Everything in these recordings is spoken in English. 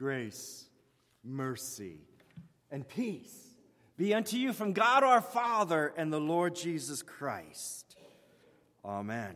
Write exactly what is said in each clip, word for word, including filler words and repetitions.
Grace, mercy, and peace be unto you from God our Father and the Lord Jesus Christ. Amen.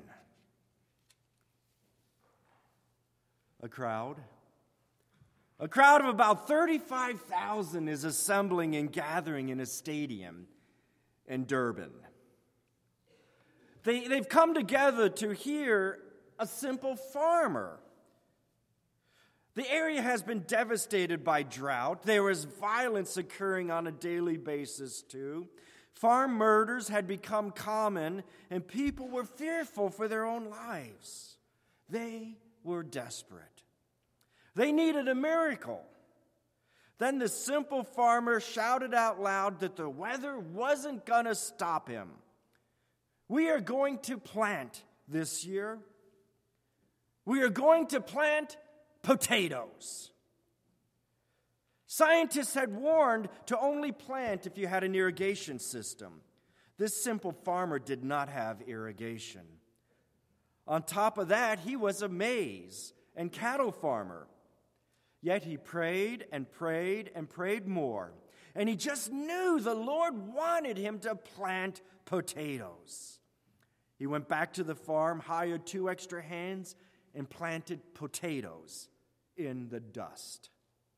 A crowd, a crowd of about thirty-five thousand is assembling and gathering in a stadium in Durban. They, they've come together to hear a simple farmer. The area has been devastated by drought. There is violence occurring on a daily basis, too. Farm murders had become common, and people were fearful for their own lives. They were desperate. They needed a miracle. Then the simple farmer shouted out loud that the weather wasn't going to stop him. We are going to plant this year. We are going to plant potatoes. Scientists had warned to only plant if you had an irrigation system. This simple farmer did not have irrigation. On top of that, he was a maize and cattle farmer. Yet he prayed and prayed and prayed more. And he just knew the Lord wanted him to plant potatoes. He went back to the farm, hired two extra hands, and planted potatoes in the dust.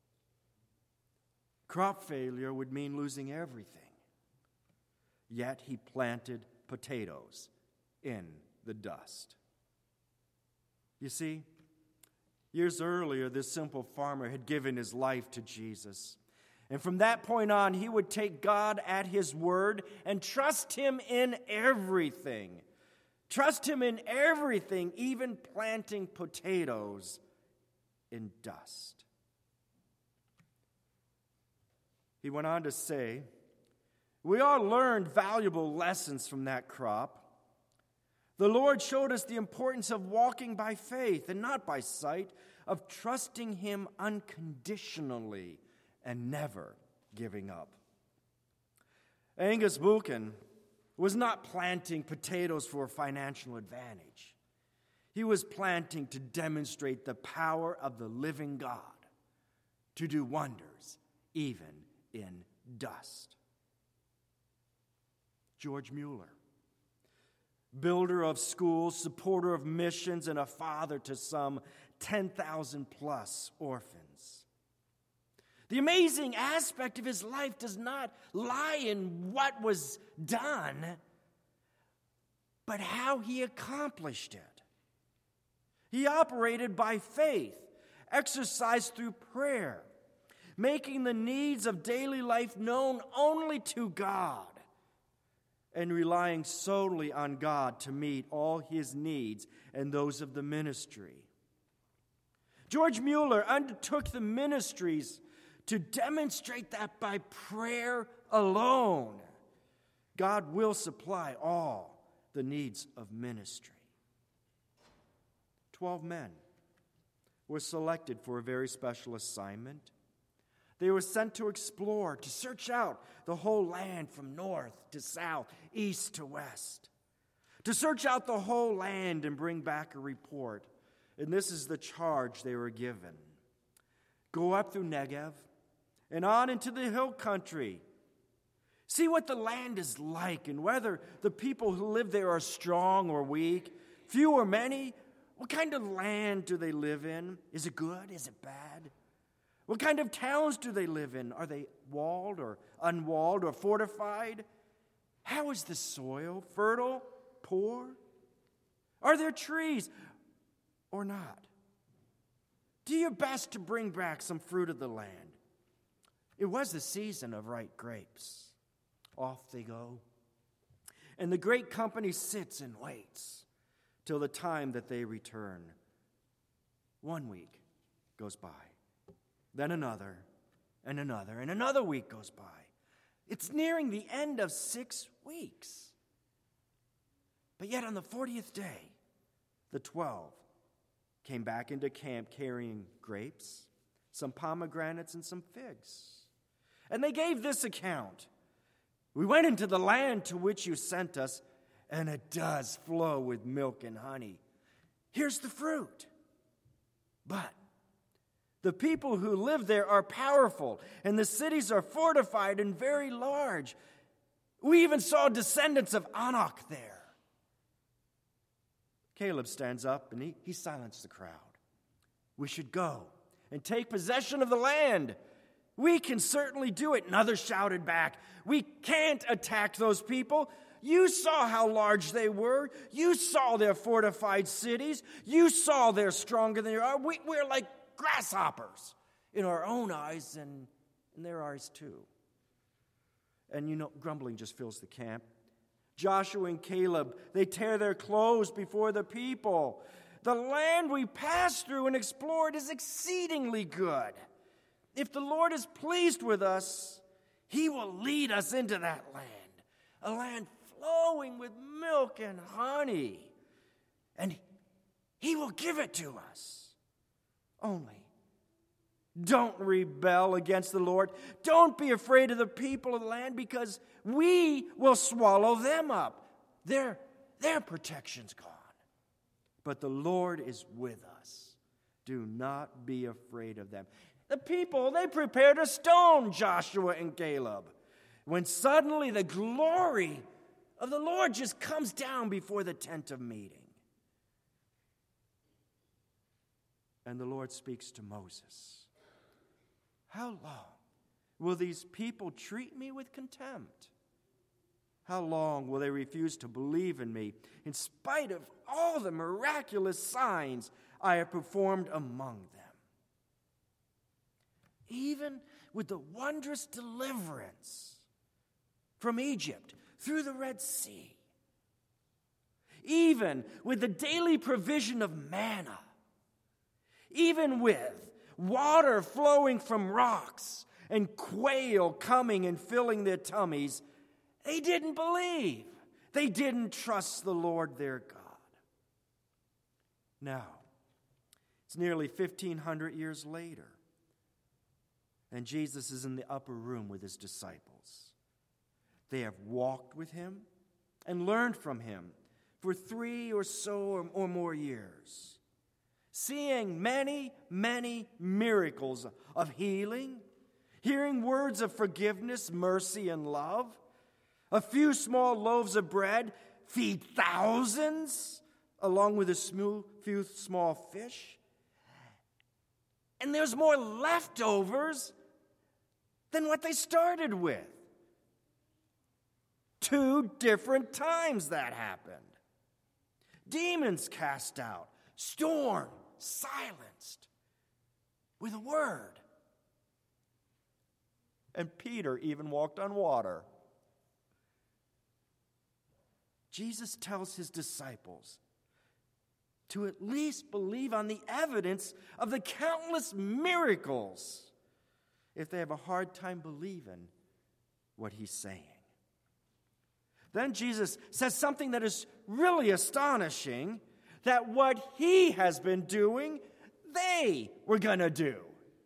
Crop failure would mean losing everything. Yet he planted potatoes in the dust. You see, years earlier, this simple farmer had given his life to Jesus. And from that point on, he would take God at his word and trust him in everything. Trust him in everything, even planting potatoes in dust. He went on to say, we all learned valuable lessons from that crop. The Lord showed us the importance of walking by faith and not by sight, of trusting him unconditionally and never giving up. Angus Buchan was not planting potatoes for a financial advantage. He was planting to demonstrate the power of the living God to do wonders even in dust. George Mueller, builder of schools, supporter of missions, and a father to some ten thousand plus orphans. The amazing aspect of his life does not lie in what was done, but how he accomplished it. He operated by faith, exercised through prayer, making the needs of daily life known only to God, and relying solely on God to meet all his needs and those of the ministry. George Mueller undertook the ministries to demonstrate that by prayer alone, God will supply all the needs of ministry. Twelve men were selected for a very special assignment. They were sent to explore, to search out the whole land from north to south, east to west. To search out the whole land and bring back a report. And this is the charge they were given. Go up through Negev and on into the hill country. See what the land is like and whether the people who live there are strong or weak, few or many. What kind of land do they live in? Is it good? Is it bad? What kind of towns do they live in? Are they walled or unwalled or fortified? How is the soil? Fertile? Poor? Are there trees or not? Do your best to bring back some fruit of the land. It was the season of ripe grapes. Off they go. And the great company sits and waits till the time that they return. One week goes by. Then another, and another, and another week goes by. It's nearing the end of six weeks. But yet on the fortieth day, the twelve came back into camp carrying grapes, some pomegranates, and some figs. And they gave this account. We went into the land to which you sent us, and it does flow with milk and honey. Here's the fruit. But The people who live there are powerful, and the cities are fortified and very large. We even saw descendants of Anak there." Caleb stands up and he, he silenced the crowd. "We should go and take possession of the land. We can certainly do it." And others shouted back, "We can't attack those people. You saw how large they were. You saw their fortified cities. You saw they're stronger than you are. We, we're like grasshoppers in our own eyes and in their eyes too." And you know, grumbling just fills the camp. Joshua and Caleb, they tear their clothes before the people. "The land we passed through and explored is exceedingly good. If the Lord is pleased with us, he will lead us into that land, a land flowing with milk and honey, and he will give it to us. Only don't rebel against the Lord. Don't be afraid of the people of the land, because we will swallow them up. Their, their protection's gone. But the Lord is with us. Do not be afraid of them." The people, they prepared a stone Joshua and Caleb, when suddenly the glory of the Lord just comes down before the tent of meeting. And the Lord speaks to Moses. "How long will these people treat me with contempt? How long will they refuse to believe in me, in spite of all the miraculous signs I have performed among them? Even with the wondrous deliverance from Egypt through the Red Sea, even with the daily provision of manna, even with water flowing from rocks and quail coming and filling their tummies, they didn't believe. They didn't trust the Lord their God." Now, it's nearly fifteen hundred years later, and Jesus is in the upper room with his disciples. They have walked with him and learned from him for three or so or more years, seeing many, many miracles of healing, hearing words of forgiveness, mercy, and love. A few small loaves of bread feed thousands, along with a few small fish. And there's more leftovers than what they started with. Two different times that happened. Demons cast out, storm silenced with a word. And Peter even walked on water. Jesus tells his disciples to at least believe on the evidence of the countless miracles if they have a hard time believing what he's saying. Then Jesus says something that is really astonishing, that what he has been doing, they were going to do.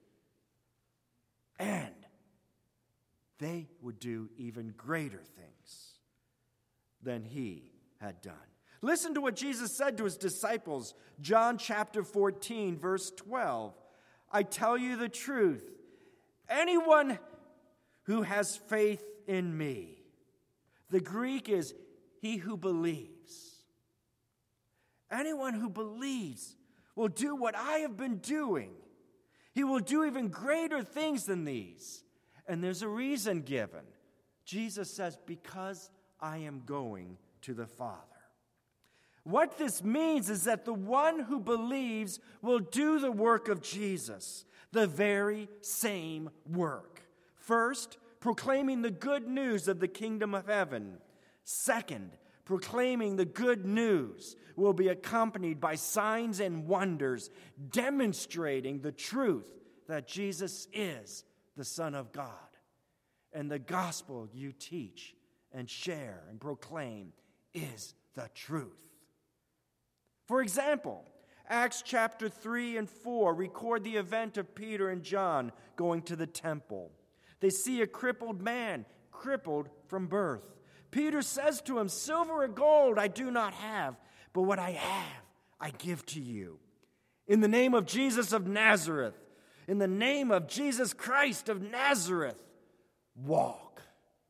And they would do even greater things than he had done. Listen to what Jesus said to his disciples, John chapter fourteen, verse twelve. "I tell you the truth, anyone who has faith in me," the Greek is he who believes. "Anyone who believes will do what I have been doing. He will do even greater things than these." And there's a reason given. Jesus says, "Because I am going to the Father." What this means is that the one who believes will do the work of Jesus, the very same work. First, proclaiming the good news of the kingdom of heaven. Second, proclaiming the good news will be accompanied by signs and wonders demonstrating the truth that Jesus is the Son of God. And the gospel you teach and share and proclaim is the truth. For example, Acts chapter three and four record the event of Peter and John going to the temple. They see a crippled man, crippled from birth. Peter says to him, "Silver or gold I do not have, but what I have I give to you. In the name of Jesus of Nazareth, In the name of Jesus Christ of Nazareth, walk."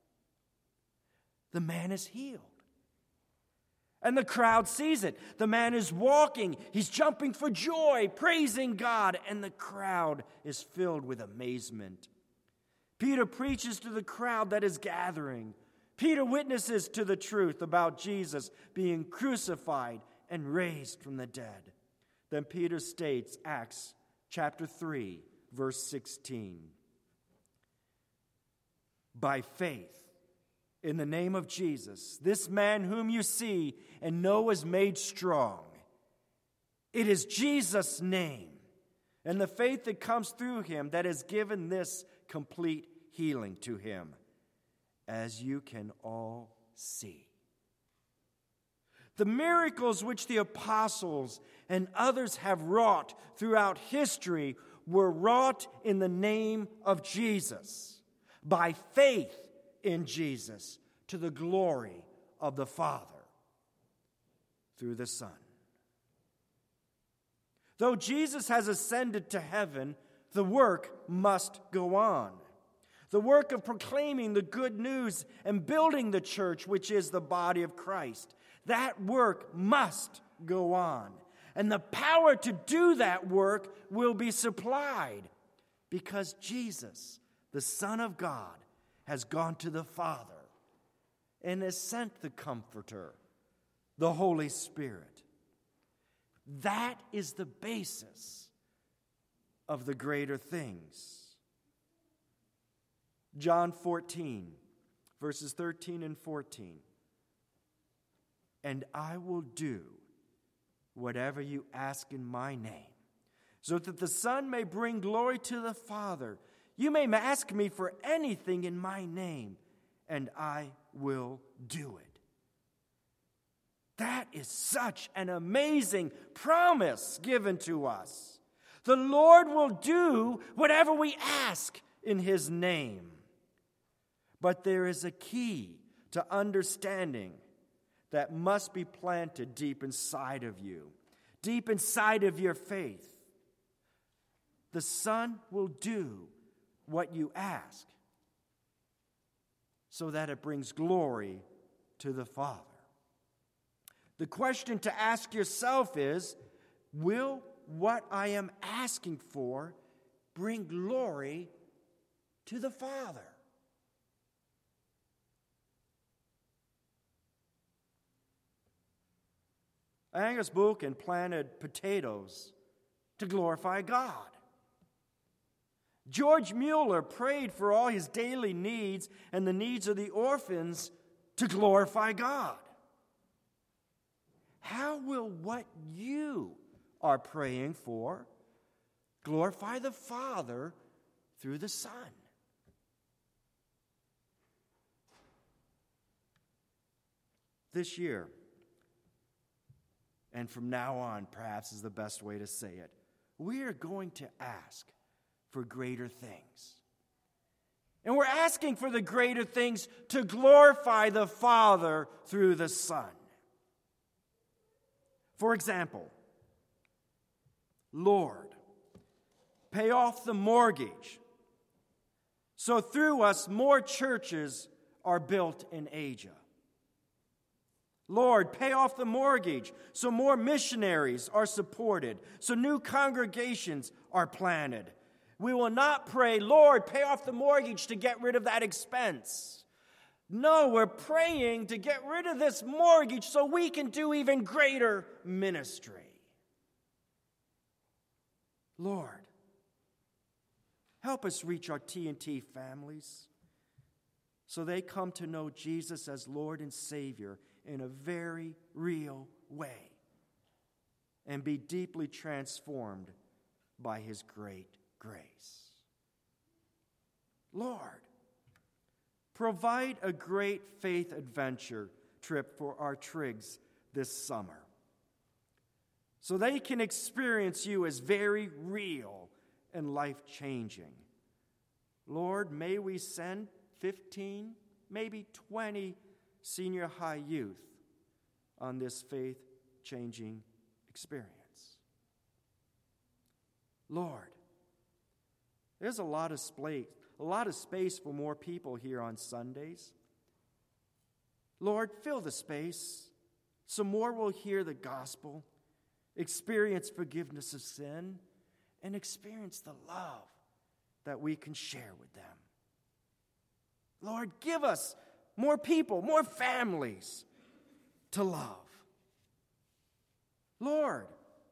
The man is healed. And the crowd sees it. The man is walking. He's jumping for joy, praising God. And the crowd is filled with amazement. Peter preaches to the crowd that is gathering. Peter witnesses to the truth about Jesus being crucified and raised from the dead. Then Peter states, Acts chapter three, verse sixteen. "By faith, in the name of Jesus, this man whom you see and know is made strong. It is Jesus' name and the faith that comes through him that has given this complete healing to him, as you can all see." The miracles which the apostles and others have wrought throughout history were wrought in the name of Jesus, by faith in Jesus, to the glory of the Father through the Son. Though Jesus has ascended to heaven, the work must go on. The work of proclaiming the good news and building the church, which is the body of Christ, that work must go on. And the power to do that work will be supplied because Jesus, the Son of God, has gone to the Father and has sent the Comforter, the Holy Spirit. That is the basis of the greater things. John fourteen, verses thirteen and fourteen. "And I will do whatever you ask in my name, so that the Son may bring glory to the Father. You may ask me for anything in my name, and I will do it." That is such an amazing promise given to us. The Lord will do whatever we ask in his name. But there is a key to understanding that must be planted deep inside of you, deep inside of your faith. The Son will do what you ask so that it brings glory to the Father. The question to ask yourself is, will what I am asking for bring glory to the Father? Angus Buchan planted potatoes to glorify God. George Mueller prayed for all his daily needs and the needs of the orphans to glorify God. How will what you are praying for glorify the Father through the Son? This year, and from now on, perhaps is the best way to say it, we are going to ask for greater things. And we're asking for the greater things to glorify the Father through the Son. For example, Lord, pay off the mortgage so through us more churches are built in Asia. Lord, pay off the mortgage so more missionaries are supported, so new congregations are planted. We will not pray, Lord, pay off the mortgage to get rid of that expense. No, we're praying to get rid of this mortgage so we can do even greater ministry. Lord, help us reach our T and T families so they come to know Jesus as Lord and Savior in a very real way and be deeply transformed by his great grace. Lord, provide a great faith adventure trip for our Triggs this summer so they can experience you as very real and life-changing. Lord, may we send fifteen, maybe twenty senior high youth on this faith-changing experience. Lord, There's a lot of space, a lot of space for more people here on Sundays. Lord, fill the space so more will hear the gospel, experience forgiveness of sin, and experience the love that we can share with them. Lord, give us more people, more families to love. Lord,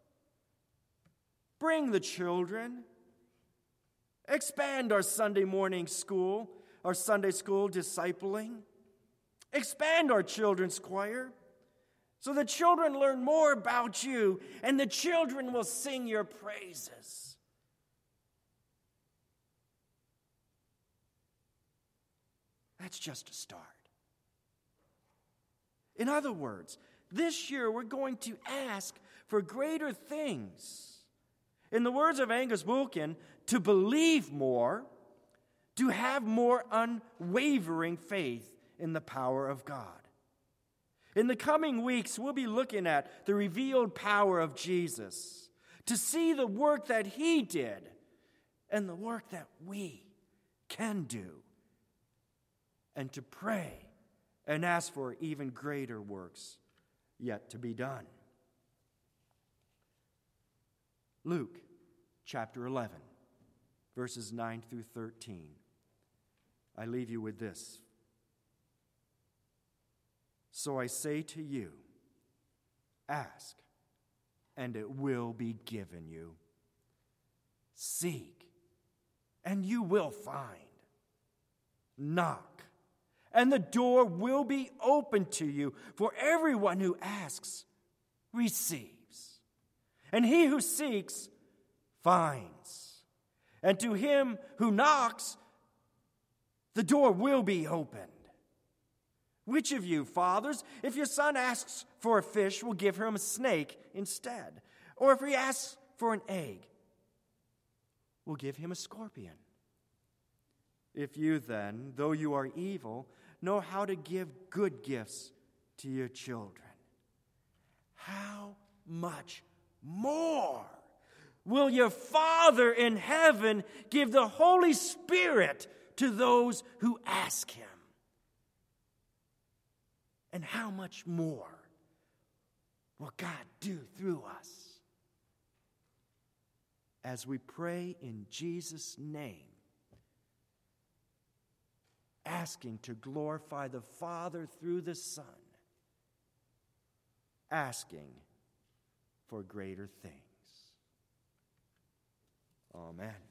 bring the children. Expand our Sunday morning school, our Sunday school discipling. Expand our children's choir so the children learn more about you and the children will sing your praises. That's just a start. In other words, this year we're going to ask for greater things. In the words of Angus Buchan, to believe more, to have more unwavering faith in the power of God. In the coming weeks, we'll be looking at the revealed power of Jesus, to see the work that he did and the work that we can do, and to pray and ask for even greater works yet to be done. Luke chapter eleven, verses nine through thirteen. I leave you with this. So I say to you, ask, and it will be given you. Seek, and you will find. Knock, and the door will be open to you. For everyone who asks receives, and he who seeks finds. And to him who knocks, the door will be opened. Which of you, fathers, if your son asks for a fish, will give him a snake instead? Or if he asks for an egg, will give him a scorpion? If you then, though you are evil, know how to give good gifts to your children, how much more will your Father in heaven give the Holy Spirit to those who ask him? And how much more will God do through us as we pray in Jesus' name, asking to glorify the Father through the Son, asking for greater things. Amen.